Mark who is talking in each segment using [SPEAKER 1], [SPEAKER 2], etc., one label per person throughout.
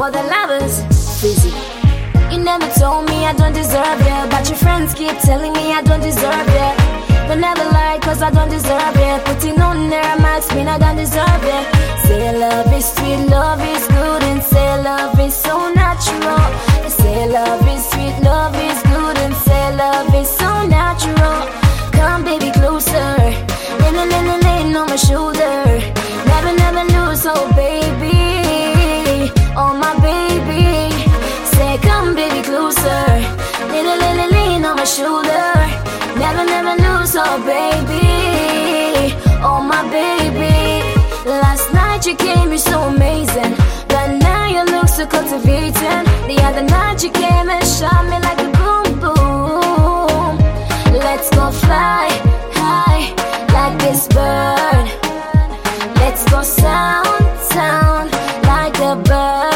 [SPEAKER 1] for the lovers. Fizzy. You never told me I don't deserve it, but your friends keep telling me I don't deserve it. But never lie, cause I don't deserve it. Putting on their max mean I don't deserve it. Say love is sweet, love is good, and say love is so natural. Say love is sweet, love is good, and say love is so natural. Come baby closer, lean on my shoulder. Never, never lose, oh baby, oh my baby. Say come baby closer, lean on my shoulder. Never, never lose, oh baby, oh my baby. Last night you came, you're so amazing, but now you look so cultivating. The other night you came and shot me like a boom boom. Let's go fly high like this bird. Let's go sound like a bird.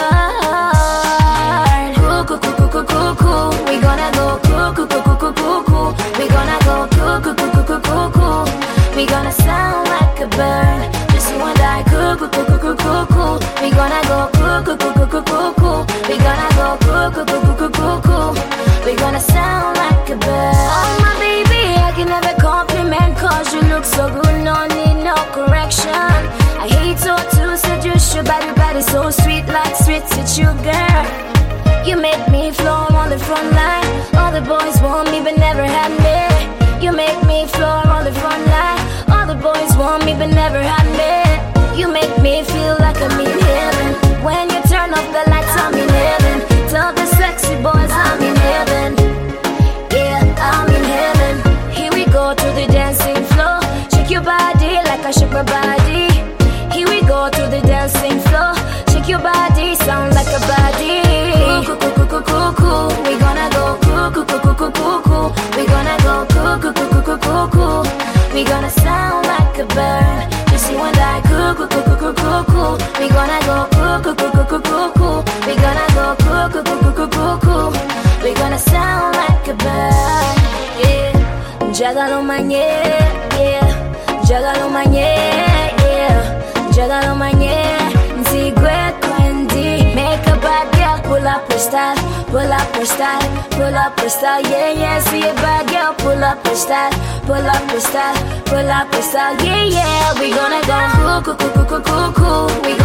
[SPEAKER 1] Cuckoo, we gonna go cuckoo. We gonna go cuckoo. We gonna sound like a bird. Just you and I, cuckoo. We gonna go cuckoo. We gonna go cuckoo. We gonna sound like a bird. Oh my baby, I can never compliment, cause you look so good, no need no correction. I hate so to seduce your body so sweet like sweet sugar. You make me flow on the front line. All the boys want me but never had me. You make me flow on the front line. All the boys want me but never had me. You make me feel like I'm in heaven. When you turn off the lights, I'm in heaven. Tell the sexy boys I'm in heaven. Yeah, I'm in heaven. Here we go to the dancing floor. Shake your body like I shake my body. Here we go to the dancing floor. Shake your body, sound like a body. Cuckoo, we gonna go cuckoo. We gonna go cuckoo. We gonna sound like a bird. Just you and I, cuckoo. We gonna go cuckoo. We gonna go cuckoo. We gonna sound like a bird. Yeah, jagalo manye, yeah, jagalo manye, yeah, jagalo manye. Nzigwe kwendi, make a bad girl pull up her style, pull up her style, pull up her style. Yeah, see a bad girl pull up her style, pull up her style, pull up her style. Yeah, we gonna go cuckoo. We